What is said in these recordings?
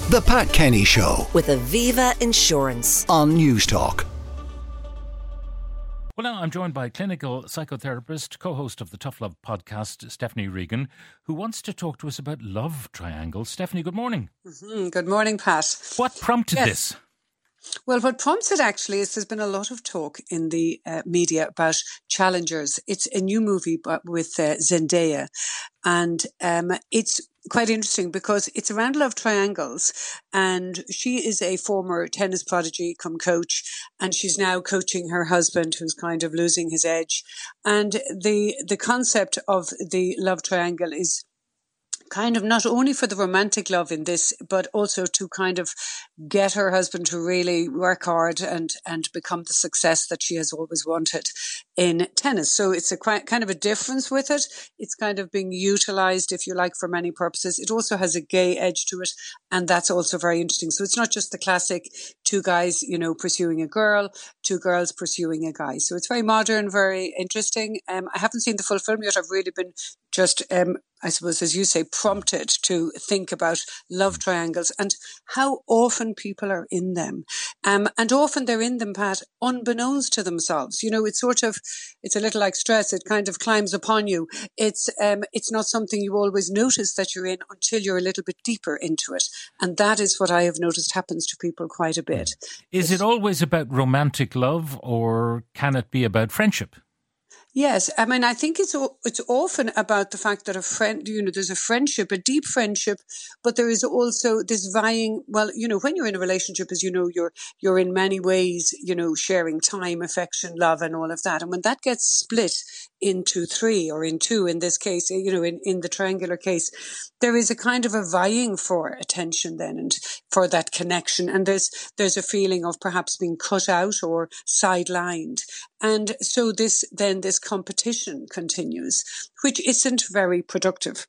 The Pat Kenny Show with Aviva Insurance on News Talk. Well, now I'm joined by clinical psychotherapist, co-host of the Tough Love podcast, Stephanie Regan, who wants to talk to us about love triangles. Stephanie, good morning. Good morning, Pat. What prompted this? Well, what prompts it actually is there's been a lot of talk in the media about Challengers. It's a new movie with Zendaya, and it's quite interesting because it's around love triangles, and she is a former tennis prodigy come coach, and she's now coaching her husband who's kind of losing his edge. And the concept of the love triangle is kind of not only for the romantic love in this, but also to kind of get her husband to really work hard and become the success that she has always wanted in tennis. So it's a quite kind of a difference with it. It's kind of being utilized, if you like, for many purposes. It also has a gay edge to it, and that's also very interesting. So it's not just the classic two guys, pursuing a girl, two girls pursuing a guy. So it's very modern, very interesting. I haven't seen the full film yet. I've really been just, I suppose, as you say, prompted to think about love triangles and how often people are in them. And often they're in them, Pat, unbeknownst to themselves. It's a little like stress. It kind of climbs upon you. It's not something you always notice that you're in until you're a little bit deeper into it. And that is what I have noticed happens to people quite a bit. Is it always about romantic love, or can it be about friendship? Yes, I mean, I think it's often about the fact that a friend, there's a friendship, a deep friendship, but there is also this vying. Well, when you're in a relationship, as you know, you're in many ways, sharing time, affection, love, and all of that. And when that gets split into three or in two, in this case, in the triangular case, there is a kind of a vying for attention then and for that connection. And there's a feeling of perhaps being cut out or sidelined. And so this competition continues, which isn't very productive.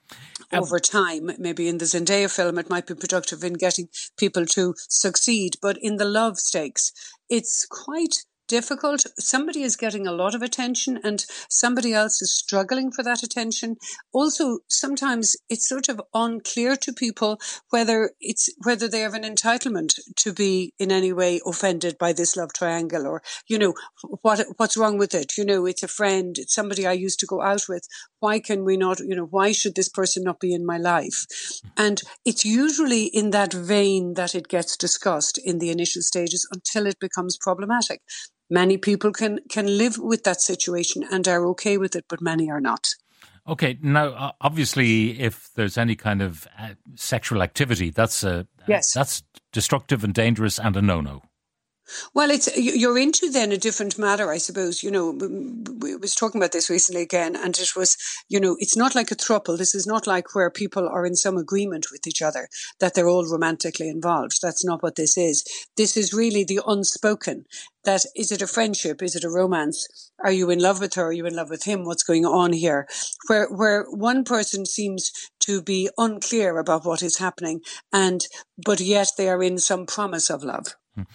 Over time, maybe in the Zendaya film, it might be productive in getting people to succeed. But in the love stakes, it's quite difficult. Somebody is getting a lot of attention and somebody else is struggling for that attention. Also, sometimes it's sort of unclear to people whether they have an entitlement to be in any way offended by this love triangle, or, what's wrong with it? It's a friend, it's somebody I used to go out with. Why can we not, why should this person not be in my life? And it's usually in that vein that it gets discussed in the initial stages until it becomes problematic. Many people can live with that situation and are okay with it, but many are not. Okay, now, obviously, if there's any kind of sexual activity, that's destructive and dangerous and a no-no. Well, you're into then a different matter, I suppose. We was talking about this recently again, and it was, it's not like a throuple. This is not like where people are in some agreement with each other that they're all romantically involved. That's not what this is. This is really the unspoken. That is it a friendship? Is it a romance? Are you in love with her? Are you in love with him? What's going on here? Where one person seems to be unclear about what is happening, but yet they are in some promise of love.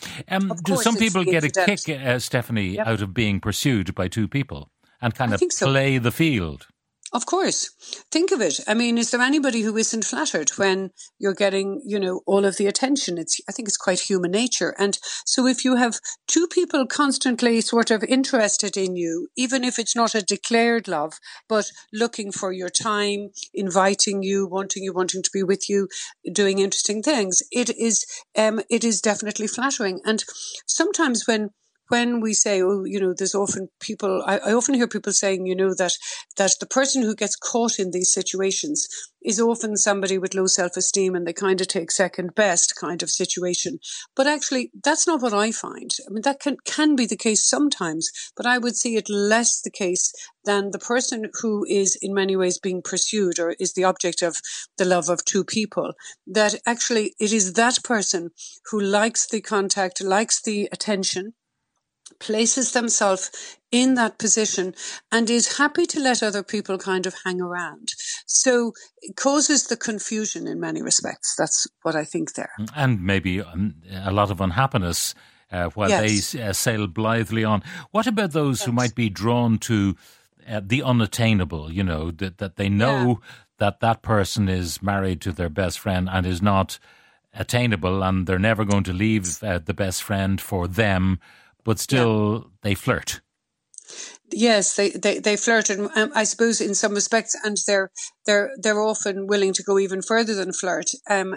Do some people get a kick, Stephanie, out of being pursued by two people and kind of play the field? Of course. Think of it. I mean, is there anybody who isn't flattered when you're getting, all of the attention? I think it's quite human nature. And so if you have two people constantly sort of interested in you, even if it's not a declared love, but looking for your time, inviting you, wanting to be with you, doing interesting things, it is definitely flattering. And sometimes when we say, there's often people, I often hear people saying, that the person who gets caught in these situations is often somebody with low self-esteem and they kind of take second best kind of situation. But actually, that's not what I find. I mean, that can be the case sometimes, but I would see it less the case than the person who is in many ways being pursued or is the object of the love of two people. That actually it is that person who likes the contact, likes the attention, places themselves in that position and is happy to let other people kind of hang around. So it causes the confusion in many respects. That's what I think there. And maybe a lot of unhappiness while they sail blithely on. What about those who might be drawn to the unattainable, that they know that person is married to their best friend and is not attainable and they're never going to leave the best friend for them, but still they flirt. Yes, they flirt, and I suppose in some respects, and they're often willing to go even further than flirt.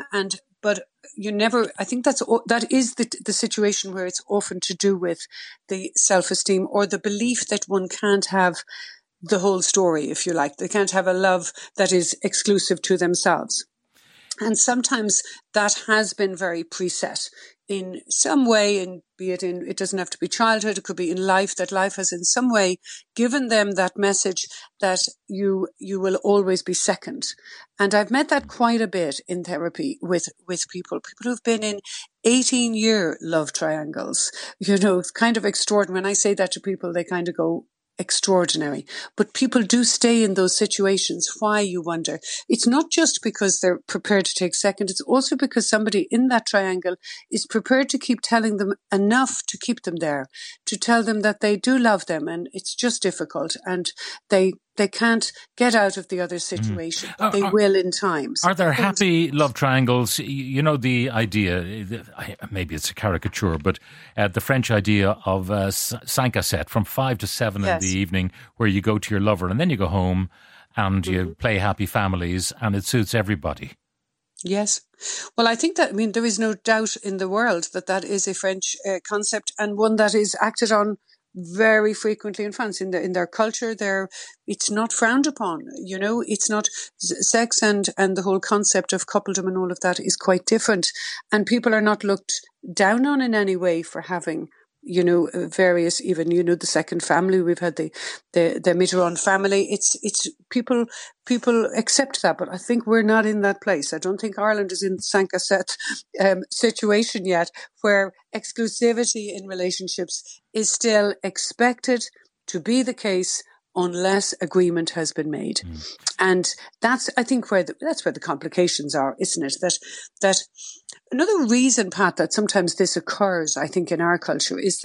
But you never. I think that is the situation where it's often to do with the self-esteem or the belief that one can't have the whole story, if you like. They can't have a love that is exclusive to themselves. And sometimes that has been very preset in some way, and it doesn't have to be childhood, it could be in life, that life has in some way given them that message that you will always be second. And I've met that quite a bit in therapy with people who've been in 18-year love triangles. It's kind of extraordinary. When I say that to people, they kind of go, extraordinary. But people do stay in those situations. Why, you wonder? It's not just because they're prepared to take second. It's also because somebody in that triangle is prepared to keep telling them enough to keep them there, to tell them that they do love them, and it's just difficult, and they can't get out of the other situation. They will in time. Are there happy love triangles? The idea, maybe it's a caricature, but the French idea of 5 à 7 from 5 to 7 in the evening, where you go to your lover and then you go home and you play happy families, and it suits everybody. Yes. Well, I think that, there is no doubt in the world that is a French concept, and one that is acted on very frequently in France. In their culture, it's not frowned upon. It's not sex, and the whole concept of coupledom and all of that is quite different. And people are not looked down on in any way for having, various, even, the second family. We've had the Mitterrand family. It's people accept that, but I think we're not in that place. I don't think Ireland is in the 5 à 7 situation yet, where exclusivity in relationships is still expected to be the case unless agreement has been made. And that's, I think, that's where the complications are, isn't it? That another reason, Pat, that sometimes this occurs, I think, in our culture is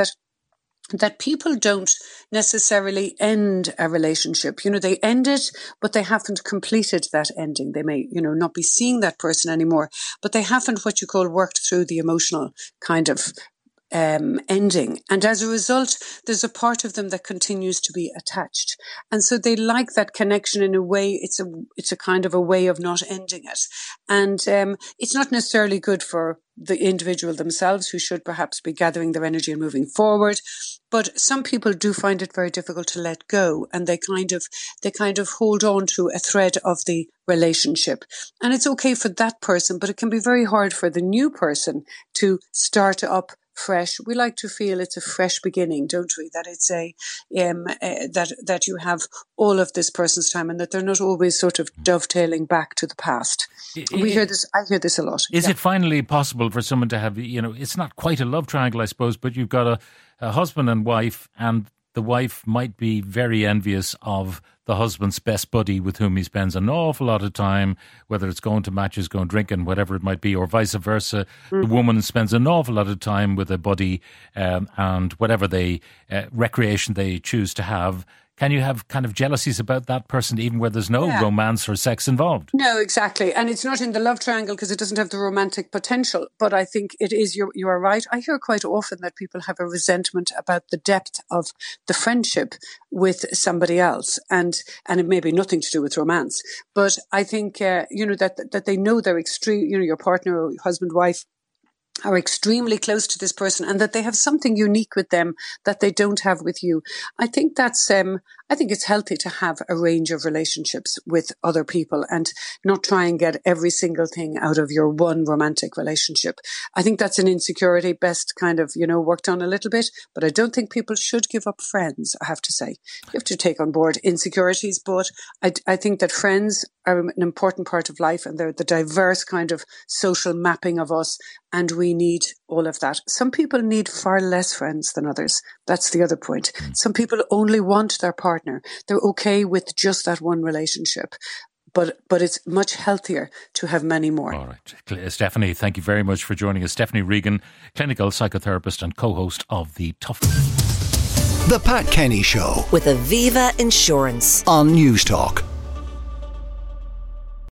that people don't necessarily end a relationship. They end it, but they haven't completed that ending. They may, not be seeing that person anymore, but they haven't what you call worked through the emotional kind of ending. And as a result, there's a part of them that continues to be attached. And so they like that connection in a way. It's a kind of a way of not ending it. And it's not necessarily good for the individual themselves, who should perhaps be gathering their energy and moving forward. But some people do find it very difficult to let go, and they kind of hold on to a thread of the relationship. And it's okay for that person, but it can be very hard for the new person to start up fresh. We like to feel it's a fresh beginning, don't we? That it's that you have all of this person's time, and that they're not always sort of dovetailing back to the past. I hear this a lot. Is it finally possible for someone to have, it's not quite a love triangle, I suppose, but you've got a husband and wife, and the wife might be very envious of the husband's best buddy with whom he spends an awful lot of time, whether it's going to matches, going drinking, whatever it might be, or vice versa. The woman spends an awful lot of time with a buddy and whatever recreation they choose to have. Can you have kind of jealousies about that person, even where there's no romance or sex involved? No, exactly. And it's not in the love triangle because it doesn't have the romantic potential. But I think it is, you are right. I hear quite often that people have a resentment about the depth of the friendship with somebody else. And it may be nothing to do with romance. But I think, that they know they're extreme, your partner or husband, wife, are extremely close to this person, and that they have something unique with them that they don't have with you. I think that's, I think it's healthy to have a range of relationships with other people and not try and get every single thing out of your one romantic relationship. I think that's an insecurity best kind of, worked on a little bit, but I don't think people should give up friends, I have to say. You have to take on board insecurities, but I think that friends are an important part of life, and they're the diverse kind of social mapping of us, and we need all of that. Some people need far less friends than others. That's the other point. Some people only want their partner. They're okay with just that one relationship. But it's much healthier to have many more. All right. Stephanie, thank you very much for joining us. Stephanie Regan, clinical psychotherapist and co-host of The Tough. The Pat Kenny Show with Aviva Insurance on News Talk.